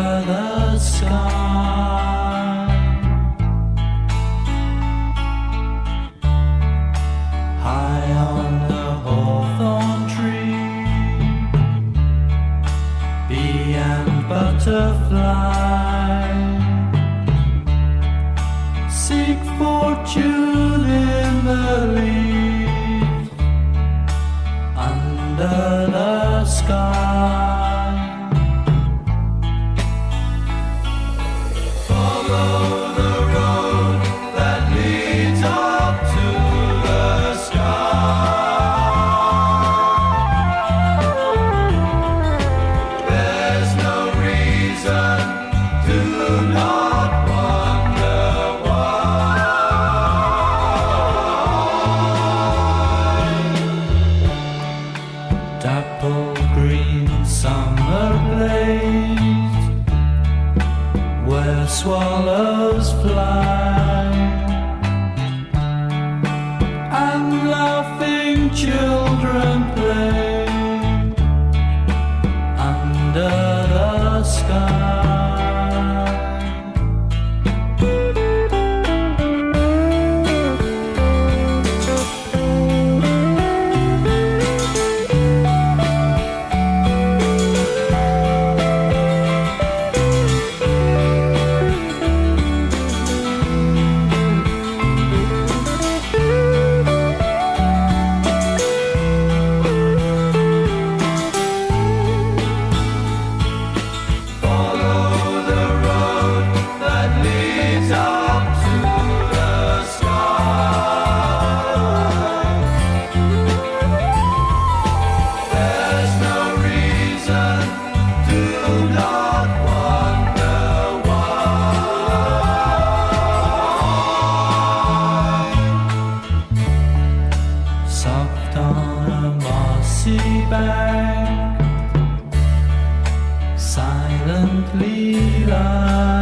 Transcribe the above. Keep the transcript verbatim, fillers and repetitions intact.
the sky. High on the hawthorn tree, bee and butterfly seek fortune in the leaves under the sky. Follow the road that leads up to the sky. There's no reason to not wonder why. Dapple green summer blaze, where swallows fly and laughing children play under the sky. Soft on a mossy bank, silently lie.